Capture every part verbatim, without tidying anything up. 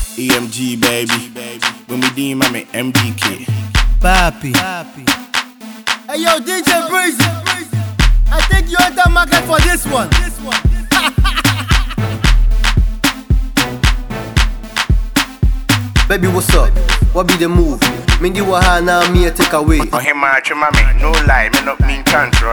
E M G baby, when we deem I'm M D K. Papi. Hey yo, D J Breezy, I think you enter market for this one. Baby, what's up? What be the move? Mindy Wahana, me a take away. Oh, him, mami, no lie, me not mean control.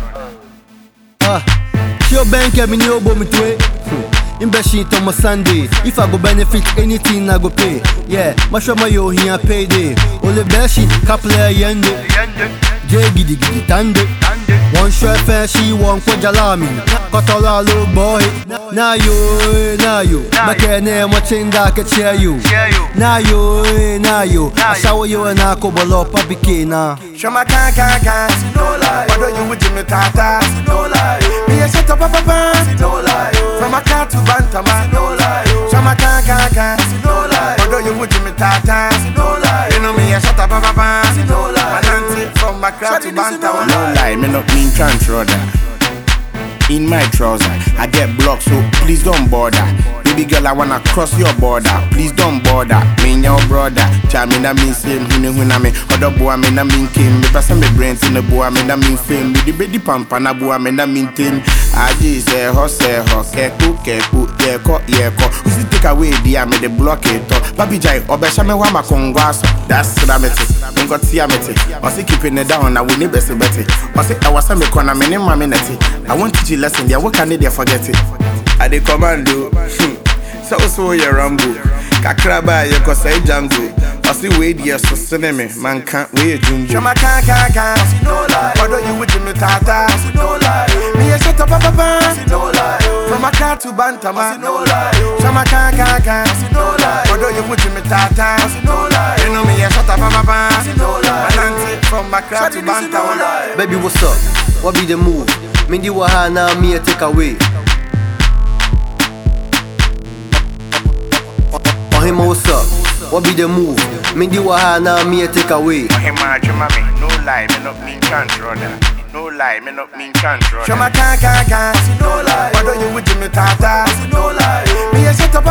Ah, your bank, I mean, you go me to it. In Beshi on my Sunday. If I go benefit anything, I go pay. Yeah, my show my yo here payday. Only Beshi, couple of yende. J giddy giddy tande. One shot fair, she won't for Jalami. Cut all our little boy. Now you, now you. My name, what's in that can share you. Now you, now you. I saw you and I go below Papi Kina. Show my can, can, can. No lie. What do you with Jimmy Tata? No lie. Me a shut up, papa. No lie. From a car to Bantama. No lie. Show my can, can, can. No lie. What do you with Jimmy Tata? No lie. You know me a shut up, papa. No lie. From my car to Bantama. No lie. Me not mean control that. In my trouser, I get blocked, so please don't bother. Baby girl, I wanna cross your border. Please don't bother. Me and your brother. Tell me that mean same. Hune hune me. Other boy, me na mean king. Me pass me brains in the boy, me na mean fame. Me the baby pampa na boy, me na mean team. I just say ho say ho. Keku keku yeko yeko. Usi take away the me the block it. Papi jai obesha me wama kongwaso. That's what I'm it. Don't got see I'm it. I say keeping it down. I will never say better. I say I was a me corner me name my minute. I want to teach you lesson. There what can they forget it? I dey commando. So so ya rambo. Kakraba ya ko say jango. I see wait yes so cinema. Man can't wait jumbo. Shama can can can. No lie. What do you with me tata? No lie. Me a shut up papa. No lie. From a car to Bantama. No lie. Shama can can can. No lie. What do you with me tata? No lie. You know me a shut up papa. No lie. From my car to Bantama. Baby, what's up? What be the move? Mindy Wahana, me a take away. Oh, him, what's up? What be the move? Mindy Wahana, me a take away. Oh, him, mami, no lie, me not mean control that. No lie, me not mean control. Show my can, can, can. No lie. What do you with Jimmy Tata? No lie. Me a shut up.